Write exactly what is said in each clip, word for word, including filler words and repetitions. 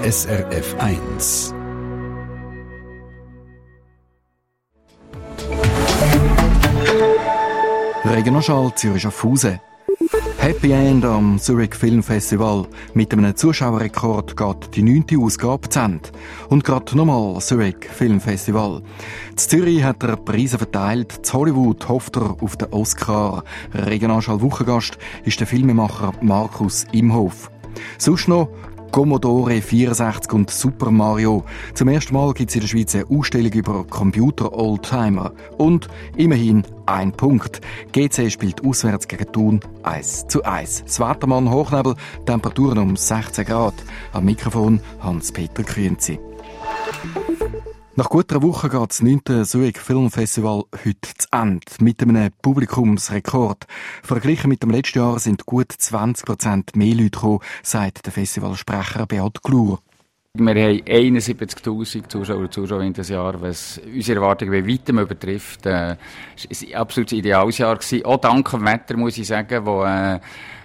S R F eins. Regionalschall Zürich Schaffhausen. Happy End am Zurich Film Festival. Mit einem Zuschauerrekord geht die neunte Ausgabe zu Ende. Und gerade nochmal Zurich Film Festival. In Zürich hat er Preise verteilt. In Hollywood hofft er auf den Oscar. Regionalschall Wochengast ist der Filmemacher Markus Imhof. Sonst noch Commodore vierundsechzig und Super Mario. Zum ersten Mal gibt es in der Schweiz eine Ausstellung über Computer-Oldtimer. Und immerhin ein Punkt. G C spielt auswärts gegen Thun eins zu eins. Das Wettermann Hochnebel, Temperaturen um sechzehn Grad. Am Mikrofon Hans-Peter Grünzi. Nach gut einer Woche geht das neunte Zurich Film Festival heute zu Ende. Mit einem Publikumsrekord. Verglichen mit dem letzten Jahr sind gut zwanzig Prozent mehr Leute gekommen, sagt der Festivalsprecher Beat Glur. Wir haben einundsiebzigtausend Zuschauer und Zuschauerinnen dieses Jahr, was unsere Erwartungen bei weitem übertrifft. Äh, es war ein absolut ideales Jahr gewesen. Auch dank dem Wetter, muss ich sagen, wo äh, eine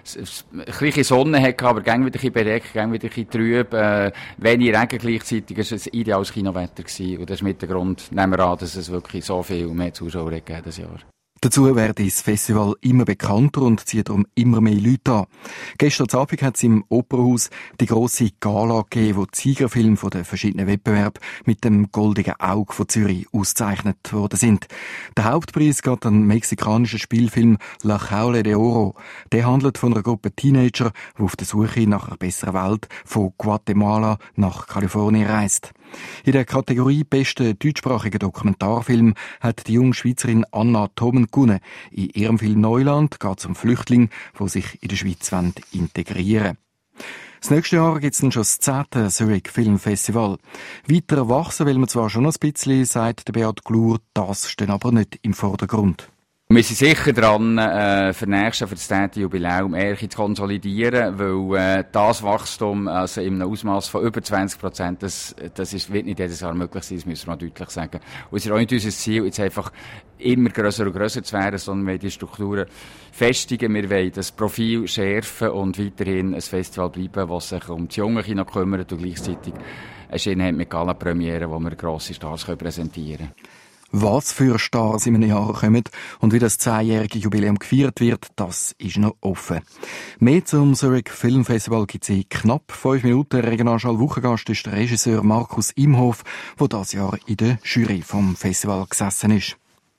kleine Sonne hatte, aber gäng wieder ein bisschen bedeckt, gäng wieder ein bisschen trüb, äh, wenig Regen gleichzeitig. Es war ein ideales Kinowetter gewesen. Und das ist mit dem Grund, nehmen wir an, dass es wirklich so viel mehr Zuschauer gegeben hat dieses Jahr. Dazu werde das Festival immer bekannter und zieht darum immer mehr Leute an. Gestern Abend hat es im Opernhaus die grosse Gala gegeben, wo die Siegerfilme von den verschiedenen Wettbewerben mit dem Goldigen Auge von Zürich ausgezeichnet worden sind. Der Hauptpreis geht an den mexikanischen Spielfilm La Jaula de Oro. Der handelt von einer Gruppe Teenager, die auf der Suche nach einer besseren Welt von Guatemala nach Kalifornien reist. In der Kategorie Beste deutschsprachiger Dokumentarfilm hat die junge Schweizerin Anna Thomen gewonnen. In ihrem Film Neuland geht es um Flüchtlinge, die sich in der Schweiz integrieren wollen. Das nächste Jahr gibt es dann schon das zehnte Zurich Film Festival. Weiter wachsen will man zwar schon ein bisschen, sagt der Beat Glur, das steht aber nicht im Vordergrund. Wir sind sicher dran, äh, für nächstes, für das zehnte Jubiläum eher zu konsolidieren, weil äh, das Wachstum also in einem Ausmaß von über zwanzig Prozent, das, das ist, wird nicht jedes Jahr möglich sein, das müssen wir mal deutlich sagen. Und es ist auch nicht unser Ziel, jetzt einfach immer grösser und grösser zu werden, sondern wir wollen die Strukturen festigen, wir wollen das Profil schärfen und weiterhin ein Festival bleiben, das sich um die jungen Kinder kümmert und gleichzeitig eine Schiene hat mit Gala-Premiere, wo wir grosse Stars präsentieren können. Was für Stars in einem Jahr kommen und wie das zehnjährige Jubiläum gefeiert wird, das ist noch offen. Mehr zum Zurich Film Festival gibt es in knapp fünf Minuten. Regionalschall Wochengast ist der Regisseur Markus Imhof, der dieses Jahr in der Jury vom Festival gesessen ist.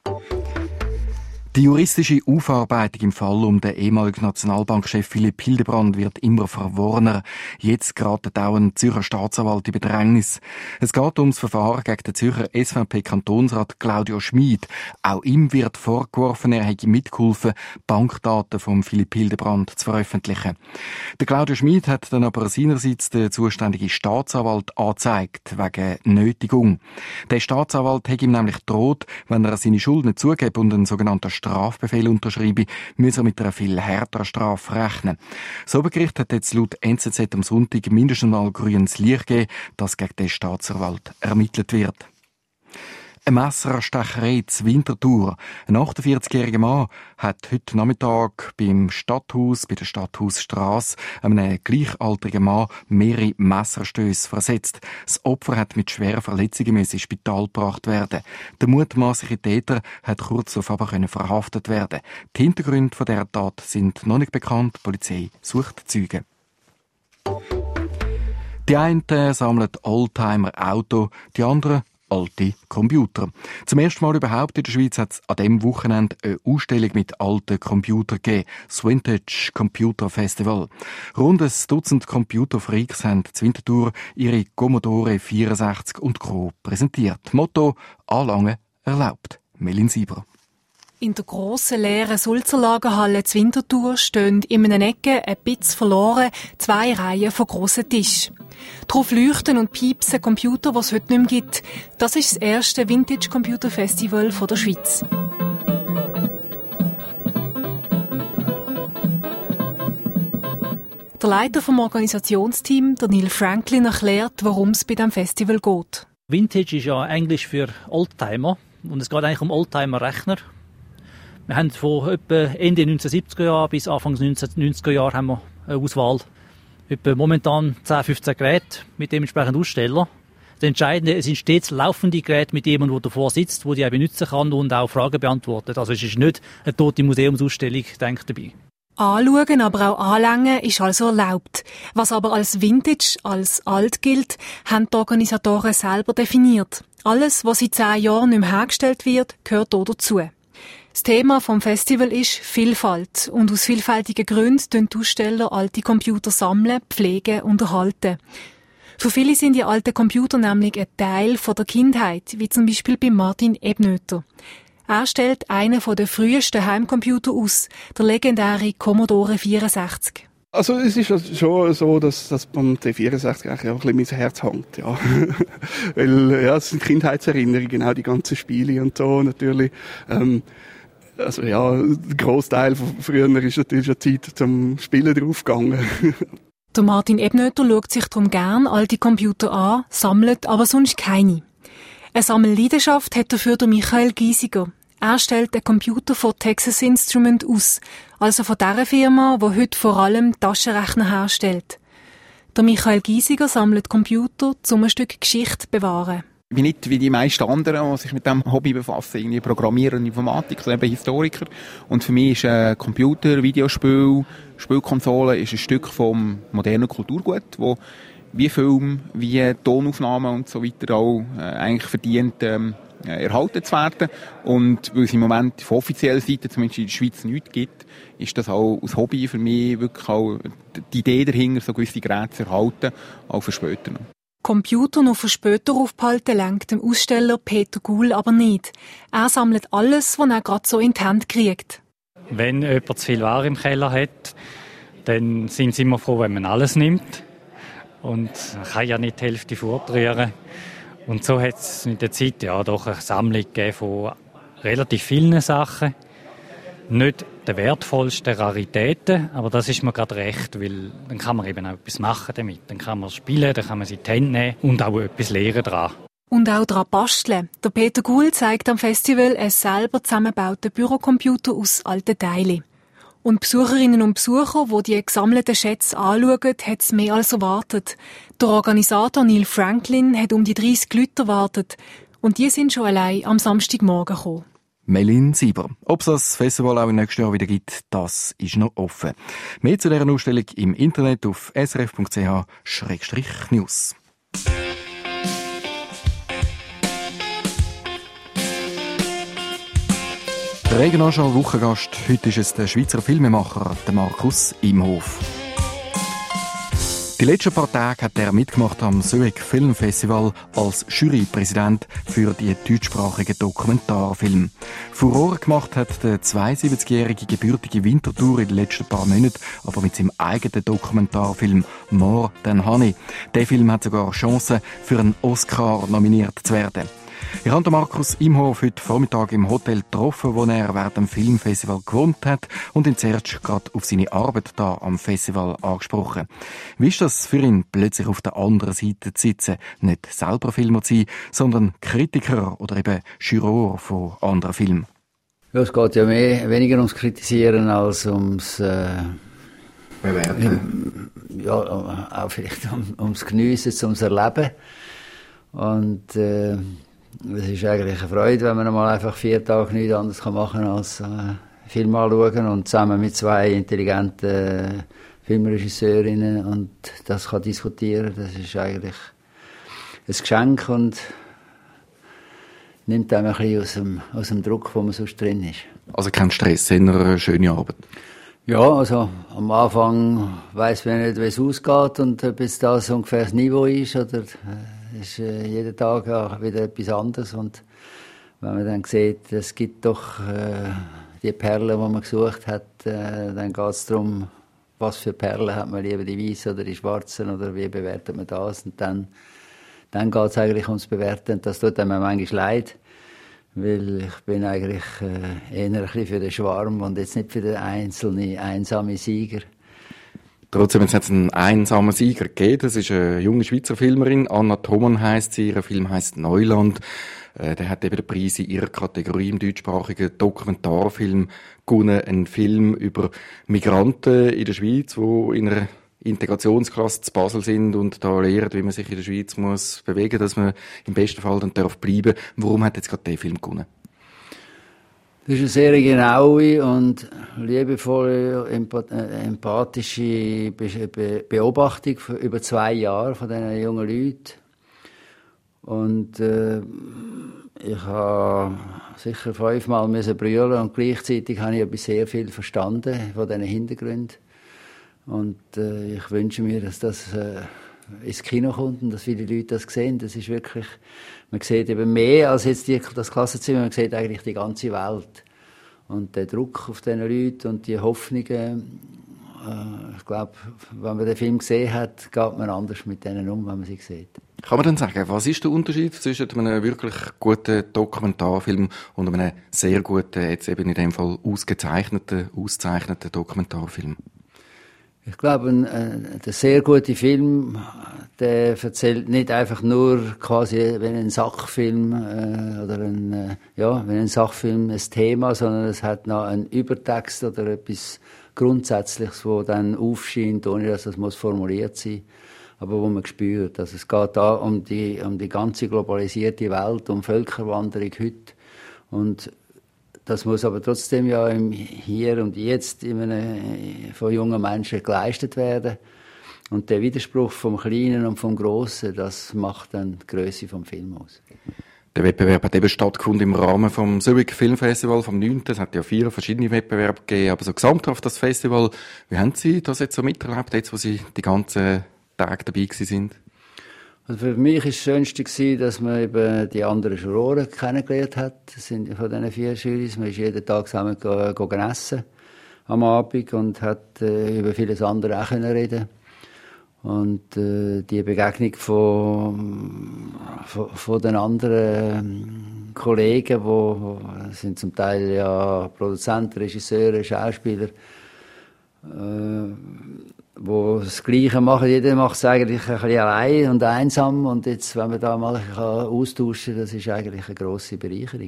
Die juristische Aufarbeitung im Fall um den ehemaligen Nationalbankchef Philipp Hildebrand wird immer verworrener. Jetzt gerät auch ein Zürcher Staatsanwalt in Bedrängnis. Es geht ums Verfahren gegen den Zürcher S V P-Kantonsrat Claudio Schmid. Auch ihm wird vorgeworfen, er hätte mitgeholfen, Bankdaten von Philipp Hildebrand zu veröffentlichen. Der Claudio Schmid hat dann aber seinerseits den zuständigen Staatsanwalt angezeigt, wegen Nötigung. Der Staatsanwalt hat ihm nämlich gedroht, wenn er seine Schuld nicht zugebe und einen sogenannten Strafbefehl unterschreibe, müsse er mit einer viel härteren Strafe rechnen. Das Obergericht hat jetzt laut N Z Z am Sonntag mindestens mal grünes Licht gegeben, dass gegen den Staatsanwalt ermittelt wird. Eine Messerstecherei zu Winterthur. Ein achtundvierzigjähriger Mann hat heute Nachmittag beim Stadthaus, bei der Stadthausstrasse, einem gleichaltrigen Mann mehrere Messerstöße versetzt. Das Opfer hat mit schweren Verletzungen ins Spital gebracht werden. Der mutmaßliche Täter hat kurz darauf aber können verhaftet werden. Die Hintergründe von dieser Tat sind noch nicht bekannt. Die Polizei sucht Zeugen. Die einen sammeln Oldtimer-Auto, die anderen alte Computer. Zum ersten Mal überhaupt in der Schweiz hat es an diesem Wochenende eine Ausstellung mit alten Computern gegeben. Das Vintage Computer Festival. Rund ein Dutzend Computerfreaks haben zu Winterthur ihre Commodore vierundsechzig und Co. präsentiert. Motto: Anlangen erlaubt. Melin Sieber. In der grossen, leeren Sulzer-Lagerhalle zu Winterthur stehen in einer Ecke, ein bisschen verloren, zwei Reihen von grossen Tischen. Darauf leuchten und piepsen Computer, die es heute nicht mehr gibt. Das ist das erste Vintage Computer Festival der Schweiz. Der Leiter vom Organisationsteam, der Neil Franklin, erklärt, worum es bei diesem Festival geht. Vintage ist ja Englisch für Oldtimer und es geht eigentlich um Oldtimer-Rechner. Wir haben von etwa Ende neunzehnhundertsiebziger Jahren bis Anfang neunzehnhundertneunziger Jahren haben wir eine Auswahl Etwa momentan zehn, fünfzehn Geräte mit dementsprechend Aussteller. Das Entscheidende, es sind stets laufende Geräte mit jemandem, der davor sitzt, der die auch benutzen kann und auch Fragen beantwortet. Also es ist nicht eine tote Museumsausstellung, denkt dabei. Anschauen, aber auch anlängen ist also erlaubt. Was aber als Vintage, als alt gilt, haben die Organisatoren selber definiert. Alles, was in zehn Jahren nicht mehr hergestellt wird, gehört hier dazu. Das Thema vom Festival ist Vielfalt. Und aus vielfältigen Gründen tun die Aussteller alte Computer sammeln, pflegen und erhalten. Für viele sind die alten Computer nämlich ein Teil von der Kindheit, wie zum Beispiel bei Martin Ebnöter. Er stellt einen der frühesten Heimcomputer aus, der legendäre Commodore vierundsechzig. Also es ist schon so, dass, dass beim T vierundsechzig eigentlich auch ein bisschen mein Herz hängt, ja. Weil, ja, es sind Kindheitserinnerungen, auch die ganzen Spiele und so, natürlich. Ähm, also ja, der Grossteil von früher ist natürlich schon Zeit zum Spielen draufgegangen. Der Martin Ebnöter schaut sich darum gern alte Computer an, sammelt aber sonst keine. Eine Sammelleidenschaft hat dafür der Michael Giesiger. Er stellt einen Computer von Texas Instruments aus, also von der Firma, die heute vor allem Taschenrechner herstellt. Der Michael Giesiger sammelt Computer, um ein Stück Geschichte zu bewahren. Ich bin nicht wie die meisten anderen, die sich mit diesem Hobby befassen, irgendwie Programmierer und Informatik, sondern eben Historiker. Und für mich ist ein Computer, Videospiel, Spielkonsole ist ein Stück vom modernen Kulturgut, wo wie Film, wie Tonaufnahmen und so weiter auch äh, eigentlich verdient, ähm, erhalten zu werden. Und weil es im Moment von offizieller Seite, zumindest in der Schweiz, nichts gibt, ist das auch als Hobby für mich wirklich auch die Idee dahinter, so gewisse Geräte zu erhalten, auch für später noch. Computer noch für später aufbehalten lenkt dem Aussteller Peter Guhl aber nicht. Er sammelt alles, was er gerade so in die Hände kriegt. Wenn jemand zu viel Ware im Keller hat, dann sind sie immer froh, wenn man alles nimmt. Und man kann ja nicht die Hälfte fortrühren. Und so hat es mit der Zeit ja doch eine Sammlung gegeben von relativ vielen Sachen. Nicht der wertvollsten Raritäten, aber das ist mir gerade recht, weil dann kann man eben auch etwas machen damit. Dann kann man spielen, dann kann man sie in die Hände nehmen und auch etwas lernen daran. Und auch daran basteln. Der Peter Guhl zeigt am Festival einen selber zusammengebauten Bürocomputer aus alten Teilen. Und Besucherinnen und Besucher, die die gesammelten Schätze anschauen, hat es mehr als erwartet. Der Organisator Neil Franklin hat um die dreissig Leute erwartet. Und die sind schon allein am Samstagmorgen gekommen. Melin Sieber. Ob es das Festival auch im nächsten Jahr wieder gibt, das ist noch offen. Mehr zu dieser Ausstellung im Internet auf s r f punkt c h schrägstrich news. Der Regionalschau-Wochengast heute ist es der Schweizer Filmemacher der Markus Imhof. Die letzten paar Tage hat er mitgemacht am Zurich Film Festival als Jurypräsident für die deutschsprachigen Dokumentarfilme. Furore gemacht hat der zweiundsiebzigjährige gebürtige Winterthur in den letzten paar Monaten, aber mit seinem eigenen Dokumentarfilm More Than Honey. Der Film hat sogar Chancen, für einen Oscar nominiert zu werden. Ich habe Markus Imhof heute Vormittag im Hotel getroffen, wo er während dem Filmfestival gewohnt hat und ihn zuerst gerade auf seine Arbeit da am Festival angesprochen. Wie ist das für ihn, plötzlich auf der anderen Seite zu sitzen, nicht selber Filmer zu sein, sondern Kritiker oder eben Juror von anderen Filmen? Ja, es geht ja mehr, weniger ums Kritisieren als ums äh, Bewerten. Ja, auch vielleicht um, ums Geniessen, ums Erleben. Und äh, es ist eigentlich eine Freude, wenn man mal einfach vier Tage nichts anderes machen kann als äh, Film anschauen und zusammen mit zwei intelligenten äh, Filmregisseurinnen und das kann diskutieren. Das ist eigentlich ein Geschenk und nimmt einem ein bisschen aus dem, aus dem Druck, wo man sonst drin ist. Also kein Stress, sondern eine schöne Arbeit? Ja, also am Anfang weiss man nicht, wie es ausgeht und ob jetzt das ungefähr das Niveau ist oder äh, ist äh, jeden Tag auch wieder etwas anderes und wenn man dann sieht, es gibt doch äh, die Perlen, die man gesucht hat, äh, dann geht es darum, was für Perlen hat man lieber, die weißen oder die schwarzen oder wie bewertet man das und dann, dann geht es eigentlich ums Bewerten und das tut einem manchmal leid, weil ich bin eigentlich äh, eher ein bisschen für den Schwarm und jetzt nicht für den einzelnen, einsamen Sieger. Trotzdem hat es einen einsamen Sieger gegeben. Das ist eine junge Schweizer Filmerin. Anna Thoman heisst sie. Ihr Film heisst Neuland. Äh, der hat eben den Preis in ihrer Kategorie im deutschsprachigen Dokumentarfilm gewonnen. Ein Film über Migranten in der Schweiz, die in einer Integrationsklasse zu Basel sind und da lernen, wie man sich in der Schweiz muss bewegen, dass man im besten Fall dann darf bleiben. Warum hat jetzt gerade der Film gewonnen? Das ist eine sehr genaue und liebevolle, empathische Beobachtung über zwei Jahre von diesen jungen Leuten. Und äh, ich habe sicher fünfmal müssen brüllen und gleichzeitig habe ich aber sehr viel verstanden von diesen Hintergründen. Und äh, ich wünsche mir, dass das äh, ins Kino kommt und dass viele Leute das sehen. Das ist wirklich, man sieht eben mehr als jetzt die, das Klassenzimmer, man sieht eigentlich die ganze Welt. Und der Druck auf diesen Leuten und die Hoffnungen, äh, ich glaube, wenn man den Film gesehen hat, geht man anders mit denen um, wenn man sie sieht. Kann man dann sagen, was ist der Unterschied zwischen einem wirklich guten Dokumentarfilm und einem sehr guten, jetzt eben in dem Fall ausgezeichneten, ausgezeichneten Dokumentarfilm? Ich glaube, ein, ein sehr guter Film, der erzählt nicht einfach nur quasi wie ein Sachfilm äh, oder ein, äh, ja, wie ein Sachfilm ein Thema, sondern es hat noch einen Übertext oder etwas Grundsätzliches, wo dann aufscheint, ohne dass das muss formuliert sein, aber wo man spürt. Also es geht da um die, um die ganze globalisierte Welt, um Völkerwanderung heute und das muss aber trotzdem ja im Hier und Jetzt in einem, von jungen Menschen geleistet werden. Und der Widerspruch vom Kleinen und vom Grossen, das macht dann die Grösse vom Film aus. Der Wettbewerb hat eben stattgefunden im Rahmen vom Zurich Film Festival vom neunten Es hat ja vier verschiedene Wettbewerbe gegeben, aber so gesamthaft das Festival. Wie haben Sie das jetzt so miterlebt, jetzt wo Sie die ganzen Tage dabei gewesen sind? Also für mich war das Schönste gewesen, dass man eben die anderen Juroren kennengelernt hat. Das sind von diesen vier Jurys. Man ist jeden Tag zusammen gegangen essen am Abend und hat äh, über vieles andere auch können reden. Und äh, die Begegnung von, von, von den anderen Kollegen, wo, wo sind zum Teil ja Produzenten, Regisseure, Schauspieler, äh, wo das Gleiche machen. Jeder macht es eigentlich ein bisschen allein und einsam. Und jetzt, wenn man da mal austauschen kann, das ist eigentlich eine grosse Bereicherung.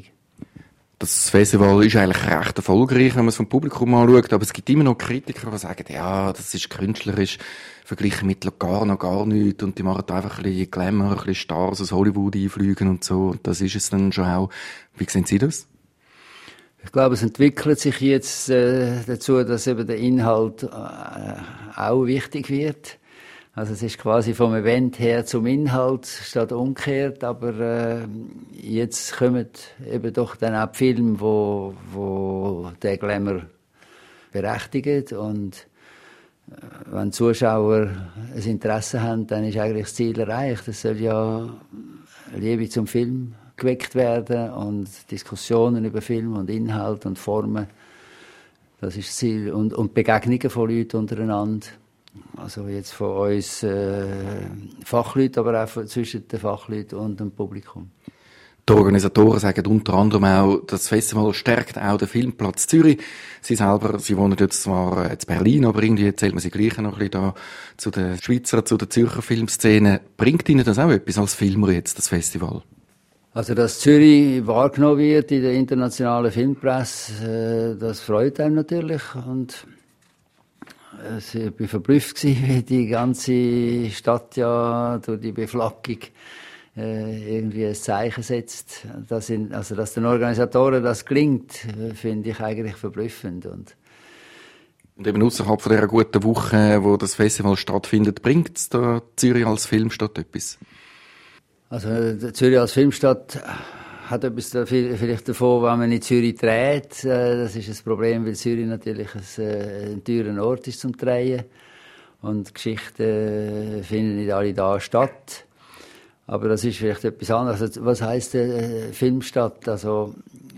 Das Festival ist eigentlich recht erfolgreich, wenn man es vom Publikum anschaut, aber es gibt immer noch Kritiker, die sagen, ja, das ist künstlerisch, verglichen mit Locarno gar nichts und die machen da einfach ein bisschen Glamour, ein bisschen Stars aus Hollywood einfliegen und so. Und das ist es dann schon auch. Wie sehen Sie das? Ich glaube, es entwickelt sich jetzt äh, dazu, dass eben der Inhalt äh, auch wichtig wird. Also es ist quasi vom Event her zum Inhalt statt umgekehrt, aber äh, jetzt kommen eben doch dann auch die Filme, wo, wo der Glamour berechtigt und äh, wenn die Zuschauer ein Interesse haben, dann ist eigentlich das Ziel erreicht. Es soll ja Liebe zum Film geweckt werden und Diskussionen über Film und Inhalt und Formen. Das ist das Ziel. Und, und Begegnungen von Leuten untereinander. Also jetzt von uns äh, Fachleuten, aber auch von, zwischen den Fachleuten und dem Publikum. Die Organisatoren sagen unter anderem auch, das Festival stärkt auch den Filmplatz Zürich. Sie selber, sie wohnen jetzt zwar in Berlin, aber irgendwie zählt man sie gleich noch ein bisschen da zu den Schweizer, zu der Zürcher Filmszene. Bringt Ihnen das auch etwas als Filmer jetzt, das Festival? Also, dass Zürich wahrgenommen wird in der internationalen Filmpresse, äh, das freut einem natürlich. Und äh, ich war verblüfft, wie die ganze Stadt ja durch die Beflaggung äh, irgendwie ein Zeichen setzt. Das in, also, dass den Organisatoren das gelingt, äh, finde ich eigentlich verblüffend. Und Und eben außerhalb von dieser guten Woche, wo das Festival stattfindet, bringt es da Zürich als Filmstadt etwas? Also Zürich als Filmstadt hat etwas da vielleicht davon, wenn man in Zürich dreht. Das ist ein Problem, weil Zürich natürlich ein, ein teurer Ort ist zum Drehen. Und Geschichten finden nicht alle da statt. Aber das ist vielleicht etwas anderes. Also, was heisst äh, Filmstadt? Also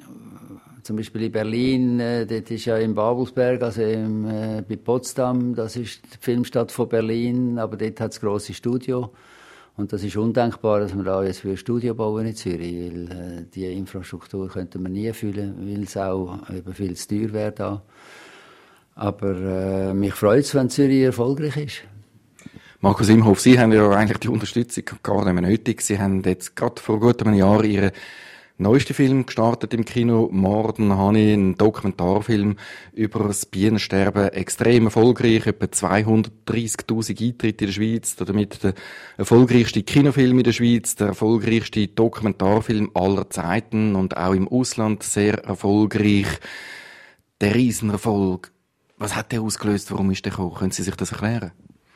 zum Beispiel in Berlin, äh, dort ist ja in Babelsberg, also im, äh, bei Potsdam, das ist die Filmstadt von Berlin, aber dort hat es grosse Studio. Und das ist undenkbar, dass wir da jetzt für ein Studio bauen in Zürich, weil äh, die Infrastruktur könnte man nie füllen, weil es auch eben viel zu teuer wäre da. Aber äh, mich freut es, wenn Zürich erfolgreich ist. Markus Imhoff, Sie haben ja eigentlich die Unterstützung gar nicht mehr nötig. Sie haben jetzt gerade vor gut einem Jahr Ihren neueste Film gestartet im Kino. Morden habe ich einen Dokumentarfilm über das Bienensterben, extrem erfolgreich, etwa zweihundertdreissigtausend Eintritte in der Schweiz, damit der erfolgreichste Kinofilm in der Schweiz, der erfolgreichste Dokumentarfilm aller Zeiten und auch im Ausland sehr erfolgreich. Der Riesenerfolg, was hat der ausgelöst, warum ist der gekommen? Können Sie sich das erklären?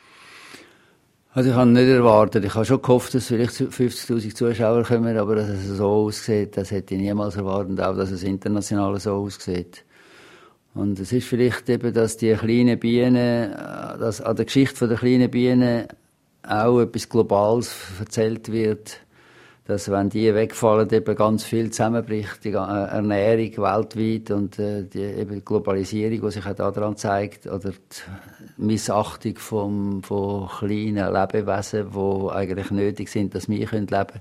Also ich habe nicht erwartet. Ich habe schon gehofft, dass vielleicht fünfzigtausend Zuschauer kommen, aber dass es so aussieht, das hätte ich niemals erwartet, auch dass es international so aussieht. Und es ist vielleicht eben, dass die kleinen Bienen, dass an der Geschichte der kleinen Bienen auch etwas Globales erzählt wird, dass wenn die wegfallen, eben ganz viel zusammenbricht, die Ernährung weltweit und äh, die eben Globalisierung, die sich auch daran zeigt, oder die Missachtung vom, von kleinen Lebewesen, die eigentlich nötig sind, dass wir leben können.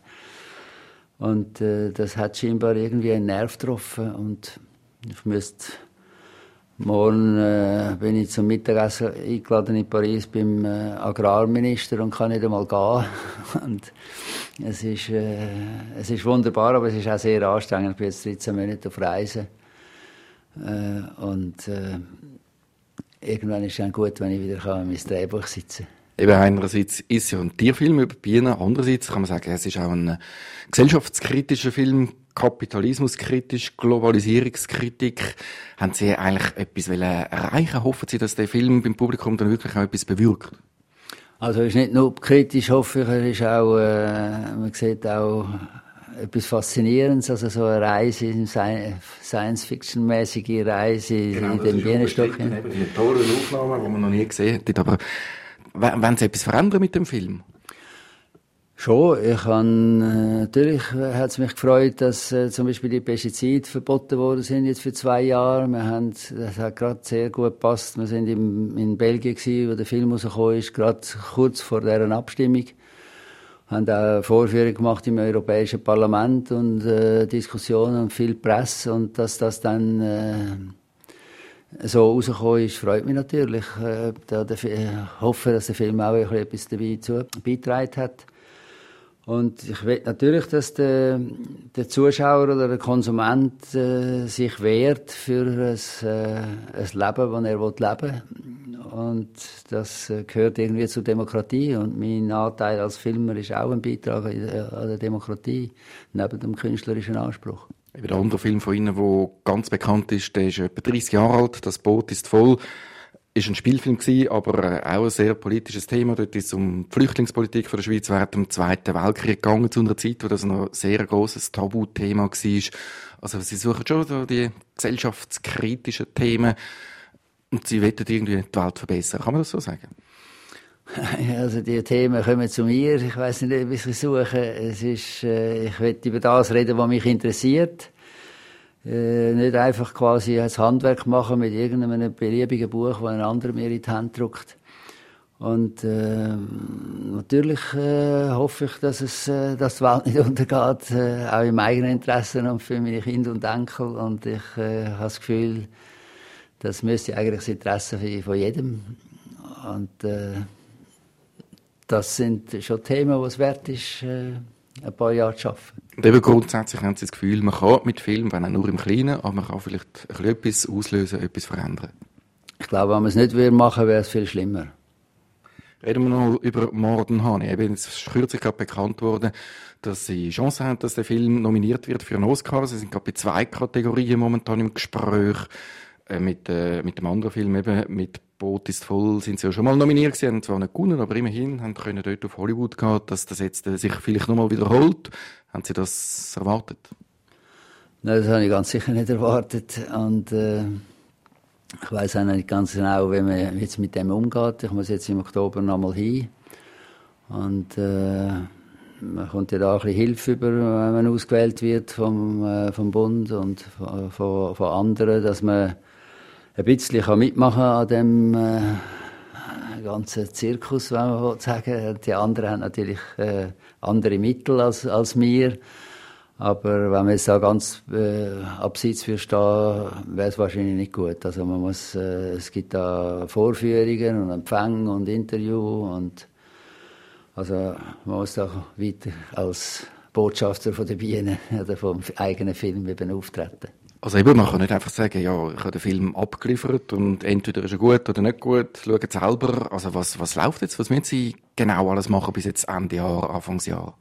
Und äh, das hat scheinbar irgendwie einen Nerv getroffen und ich müsste morgen äh, bin ich zum Mittagessen eingeladen in Paris beim äh, Agrarminister und kann nicht einmal gehen. Und es ist, äh, es ist wunderbar, aber es ist auch sehr anstrengend. Ich bin jetzt dreizehn Monate auf Reisen. Äh, und äh, irgendwann ist es dann gut, wenn ich wieder kann, in meinem Drehbuch sitzen kann. Eben einerseits ist es ja ein Tierfilm über Bienen, andererseits kann man sagen, es ist auch ein gesellschaftskritischer Film, kapitalismuskritisch, Globalisierungskritik. Haben Sie eigentlich etwas erreichen? Hoffen Sie, dass der Film beim Publikum dann wirklich auch etwas bewirkt? Also es ist nicht nur kritisch, hoffe ich, es ist auch, äh, man sieht auch etwas Faszinierendes, also so eine Reise, eine Science-Fiction-mäßige Reise genau, in den Bienenstock. Eben die tollen Aufnahmen, die man noch nie gesehen hat. Aber wollen Sie etwas verändern mit dem Film? Schon. Ich kann, natürlich hat es mich gefreut, dass äh, zum Beispiel die Pestizide verboten worden sind jetzt für zwei Jahre. Wir haben, das hat gerade sehr gut gepasst. Wir sind im, in Belgien gewesen, wo der Film rausgekommen ist, gerade kurz vor deren Abstimmung. Wir haben auch eine Vorführung gemacht im Europäischen Parlament und äh, Diskussionen und viel Presse. Und dass das dann äh, so rausgekommen ist, freut mich natürlich. Äh, da der, ich hoffe, dass der Film auch etwas dabei zu beigetragen hat. Und ich will natürlich, dass der, der Zuschauer oder der Konsument äh, sich wehrt für ein, äh, ein Leben, das er leben will. Und das äh, gehört irgendwie zur Demokratie. Und mein Anteil als Filmer ist auch ein Beitrag an der Demokratie, neben dem künstlerischen Anspruch. Der andere Film von Ihnen, der ganz bekannt ist, der ist etwa dreißig Jahre alt, «Das Boot ist voll». Ist ein Spielfilm gewesen, aber auch ein sehr politisches Thema. Dort ist es um die Flüchtlingspolitik von der Schweiz während dem Zweiten Weltkrieg gegangen, zu einer Zeit, wo das noch ein sehr grosses Tabuthema war. Also Sie suchen schon so die gesellschaftskritischen Themen und Sie wollen irgendwie die Welt verbessern. Kann man das so sagen? Also die Themen kommen zu mir. Ich weiss nicht, was ich suche. Es ist, äh, ich will über das reden, was mich interessiert. Äh, nicht einfach quasi ein Handwerk machen mit irgendeinem beliebigen Buch, das ein anderer mir in die Hand drückt. Und äh, natürlich äh, hoffe ich, dass, es, äh, dass die Welt nicht untergeht, äh, auch im eigenen Interesse und für meine Kinder und Enkel. Und ich äh, habe das Gefühl, das müsste eigentlich das Interesse von jedem. Und äh, das sind schon Themen, die es wert ist, äh, ein paar Jahre zu arbeiten. Und eben grundsätzlich haben Sie das Gefühl, man kann mit Film, wenn auch nur im Kleinen, aber man kann vielleicht ein bisschen etwas auslösen, etwas verändern. Ich glaube, wenn man es nicht machen würde, wäre es viel schlimmer. Reden wir noch über Morden habe. Eben, es ist kürzlich gerade bekannt worden, dass Sie Chance haben, dass der Film nominiert wird für einen Oscar. Sie sind gerade bei zwei Kategorien momentan im Gespräch. Äh, mit, äh, mit dem anderen Film, eben mit «Boot ist voll», sind Sie ja schon mal nominiert gewesen, haben zwar nicht gewonnen, aber immerhin haben können dort auf Hollywood gehen, dass das jetzt äh, sich vielleicht nochmal wiederholt. Haben Sie das erwartet? Nein, das habe ich ganz sicher nicht erwartet. Und äh, ich weiss auch nicht ganz genau, wie man jetzt mit dem umgeht. Ich muss jetzt im Oktober nochmal hin. Und äh, man kommt ja da ein bisschen Hilfe über, wenn man ausgewählt wird vom, äh, vom Bund und von, von, von anderen, dass man ein bisschen mitmachen kann an dem äh, ganzen Zirkus, wenn man sagen. Die anderen haben natürlich äh, andere Mittel als, als wir. Aber wenn man jetzt da ganz äh, abseits für stehen, wäre es wahrscheinlich nicht gut. Also man muss, äh, es gibt da Vorführungen und Empfänge und Interviews und also man muss da weiter als Botschafter von der Bienen oder vom eigenen Film eben auftreten. Also eben, man kann nicht einfach sagen, ja, ich habe den Film abgeliefert und entweder ist er gut oder nicht gut, schauen selber. Also was, was läuft jetzt? Was müssen Sie genau alles machen bis jetzt Ende Jahr, Anfangsjahr?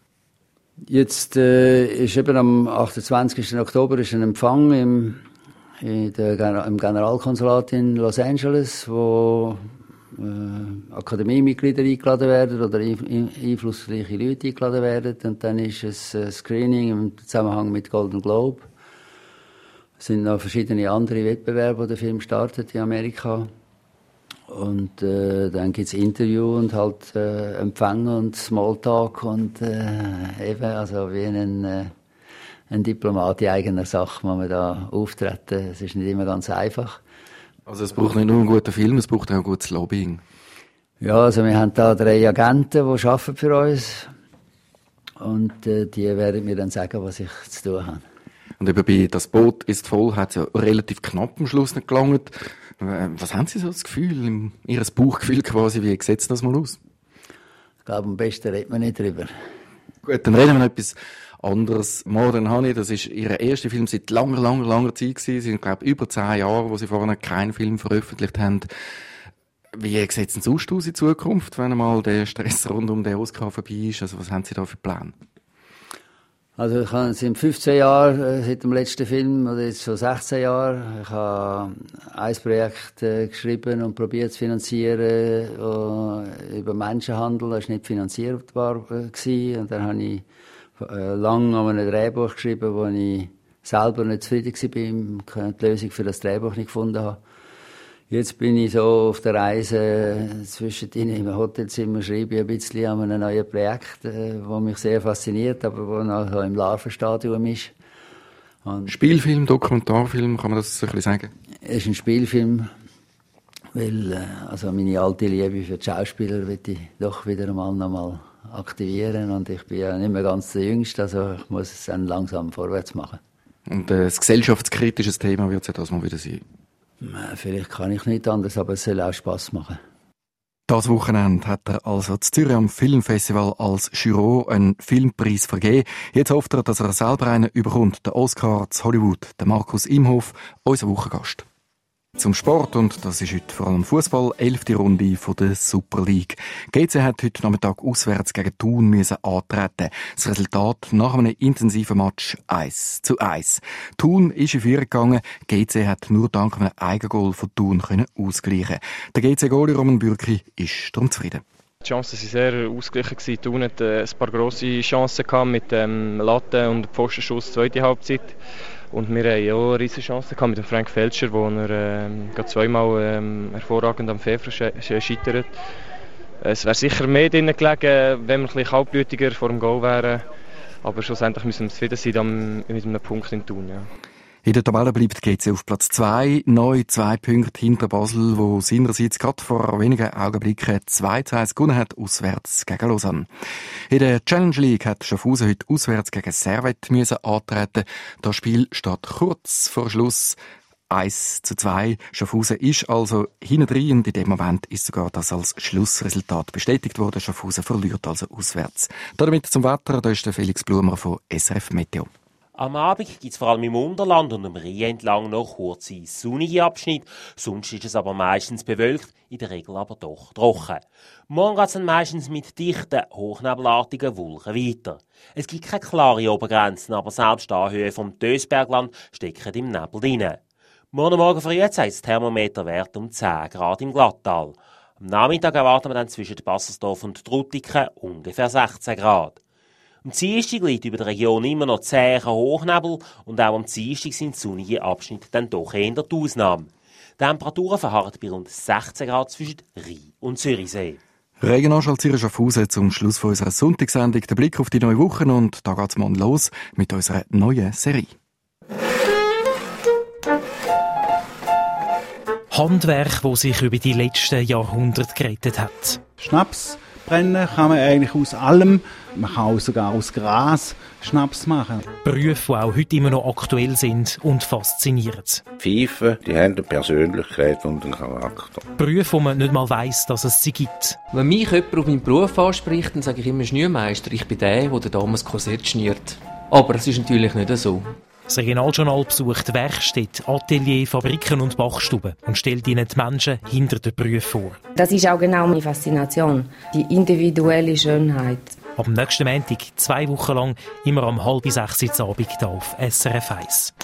Jetzt äh, ist eben am achtundzwanzigsten Oktober ist ein Empfang im, in der, im Generalkonsulat in Los Angeles, wo äh, Akademiemitglieder eingeladen werden oder einflussreiche Leute eingeladen werden. Und dann ist es ein Screening im Zusammenhang mit Golden Globe. Es sind noch verschiedene andere Wettbewerbe, wo der Film startet in Amerika. Und äh, dann gibt's Interview und halt äh, Empfang und Smalltalk und äh, eben, also wie ein, äh, ein Diplomat in eigener Sache muss man da auftreten. Es ist nicht immer ganz einfach. Also es braucht nicht nur einen guten Film, es braucht auch ein gutes Lobbying. Ja, also wir haben da drei Agenten, die arbeiten für uns. Und äh, die werden mir dann sagen, was ich zu tun habe. Und eben bei «Das Boot ist voll» hat es ja relativ knapp am Schluss nicht gelangt. Was haben Sie so das Gefühl, Ihr Bauchgefühl quasi, wie sieht das mal aus? Ich glaube, am besten redet man nicht drüber. Gut, dann reden wir noch etwas anderes. «Modern Honey», das ist Ihr erster Film seit langer, langer, langer Zeit gewesen. Sie sind, glaube ich, über zehn Jahre, wo Sie vorher keinen Film veröffentlicht haben. Wie sieht es denn sonst aus in Zukunft, wenn einmal der Stress rund um den Oscar vorbei ist? Also was haben Sie da für Pläne? Also ich habe seit fünfzehn Jahren, seit dem letzten Film, oder jetzt schon sechzehn Jahre, ich habe ein Projekt äh, geschrieben und probiert zu finanzieren äh, über Menschenhandel. Das war nicht finanzierbar äh, gewesen. Und dann habe ich äh, lange an einem Drehbuch geschrieben, wo ich selber nicht zufrieden war, und die Lösung für das Drehbuch nicht gefunden habe. Jetzt bin ich so auf der Reise zwischendrin im Hotelzimmer, schreibe ich ein bisschen an einem neuen Projekt, das mich sehr fasziniert, aber das noch so im Larvenstadium ist. Und Spielfilm, Dokumentarfilm, kann man das so ein bisschen sagen? Es ist ein Spielfilm, weil also meine alte Liebe für die Schauspieler will ich doch wieder einmal noch mal aktivieren und ich bin ja nicht mehr ganz der Jüngste, also ich muss es dann langsam vorwärts machen. Und äh, das gesellschaftskritische Thema wird es ja das mal wieder sein? Vielleicht kann ich nicht anders, aber es soll auch Spass machen. Das Wochenende hat er also zu Zürich am Filmfestival als Jury einen Filmpreis vergeben. Jetzt hofft er, dass er selber einen überkommt. Der Oscar zu Hollywood, der Markus Imhof, unser Wochengast. Zum Sport, und das ist heute vor allem Fußball, elfte Runde von der Super League. G C hat heute Nachmittag auswärts gegen Thun müssen antreten. Das Resultat nach einem intensiven Match eins zu eins. Thun ist in Führung gegangen, G C hat nur dank einem Eigengoal von Thun können ausgleichen. Der G C-Goalie Roman Bürki ist darum zufrieden. Die Chancen waren sehr ausgeglichen. Thun hat äh, ein paar grosse Chancen gehabt mit dem Latte- und Pfostenschuss zweite Halbzeit. Und wir hatten ja eine riesige Chance mit dem Frank Felscher, wo er ähm, gerade zweimal ähm, hervorragend am Pfeffer scheitert. Es wäre sicher mehr drin gelegen, wenn wir ein bisschen kaltblütiger vor dem Goal wären. Aber schlussendlich müssen wir zufrieden sein mit einem Punkt in Thun. Ja. In der Tabelle bleibt G C auf Platz zwei, neu zwei Punkte hinter Basel, wo seinerseits gerade vor wenigen Augenblicken zwei zu eins gewonnen hat, auswärts gegen Lausanne. In der Challenge League hat Schaffhausen heute auswärts gegen Servette müssen antreten. Das Spiel steht kurz vor Schluss eins zu zwei. Schaffhausen ist also hinten drin und in dem Moment ist sogar das als Schlussresultat bestätigt worden. Schaffhausen verliert also auswärts. Damit zum Wetter, da ist der Felix Blumer von S R F Meteo. Am Abend gibt es vor allem im Unterland und am Rhein entlang noch kurze sonnige Abschnitte. Sonst ist es aber meistens bewölkt, in der Regel aber doch trocken. Morgen geht es dann meistens mit dichten, hochnebelartigen Wolken weiter. Es gibt keine klaren Obergrenzen, aber selbst die Anhöhe vom Dösbergland stecken im Nebel drin. Morgen Morgen früh zeigt das Thermometerwert um zehn Grad im Glattal. Am Nachmittag erwarten wir dann zwischen Bassersdorf und Trutiken ungefähr sechzehn Grad. Am Dienstag liegt über der Region immer noch zäher Hochnebel und auch am Dienstag sind sonnige Abschnitte dann doch eher die Ausnahme. Die Temperaturen verharren bei rund sechzehn Grad zwischen Rhein und Zürichsee. Regionalschall Zürich Schaffhausen zum Schluss von unserer Sonntagssendung. Der Blick auf die neue Woche und da geht's morgen los mit unserer neuen Serie. Handwerk, das sich über die letzten Jahrhunderte gerettet hat. Schnaps, brennen kann man eigentlich aus allem. Man kann auch sogar aus Gras Schnaps machen. Berufe, die auch heute immer noch aktuell sind und faszinieren. Pfeifen, die haben eine Persönlichkeit und einen Charakter. Berufe, wo man nicht mal weiss, dass es sie gibt. Wenn mich jemand auf meinen Beruf anspricht, dann sage ich immer Schnürmeister. Ich bin der, der damals Korsett schnürt. Aber es ist natürlich nicht so. Das Regionaljournal besucht Werkstätten, Atelier, Fabriken und Bachstuben und stellt ihnen die Menschen hinter den Berufen vor. Das ist auch genau meine Faszination, die individuelle Schönheit. Ab dem nächsten Montag, zwei Wochen lang, immer um halb sechs Uhr Abend hier auf S R F eins.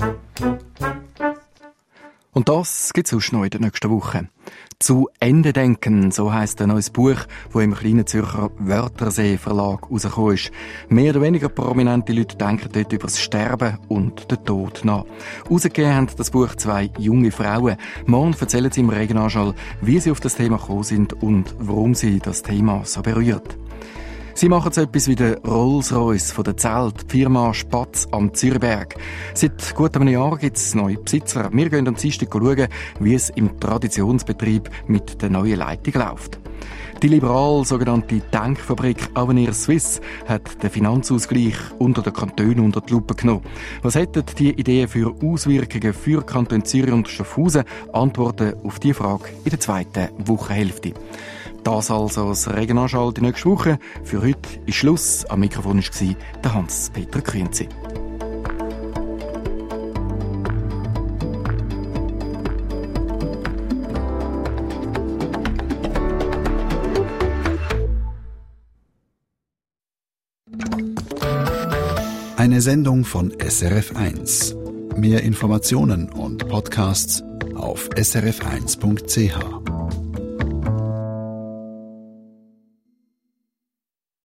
Und das gibt es sonst noch in der nächsten Woche. «Zu Ende denken», so heisst ein neues Buch, das im kleinen Zürcher Wörthersee Verlag rausgekommen ist. Mehr oder weniger prominente Leute denken dort über das Sterben und den Tod nach. Rausgegeben haben das Buch zwei junge Frauen. Morgen erzählen sie im Regionaljournal, wie sie auf das Thema gekommen sind und warum sie das Thema so berührt. Sie machen so etwas wie der Rolls-Royce von der Zelt, die Firma Spatz am Zürichberg. Seit gut einem Jahr gibt es neue Besitzer. Wir gehen am Dienstag schauen, wie es im Traditionsbetrieb mit der neuen Leitung läuft. Die liberal sogenannte Denkfabrik Avenir Suisse hat den Finanzausgleich unter den Kantonen unter die Lupe genommen. Was hätten die Ideen für Auswirkungen für Kanton Zürich und Schaffhausen? Antworten auf diese Frage in der zweiten Wochenhälfte. Das also das Regionaljournal die nächste Woche. Für heute ist Schluss. Am Mikrofon war der Hans-Peter Grünzi. Eine Sendung von S R F eins. Mehr Informationen und Podcasts auf s r f eins punkt c h.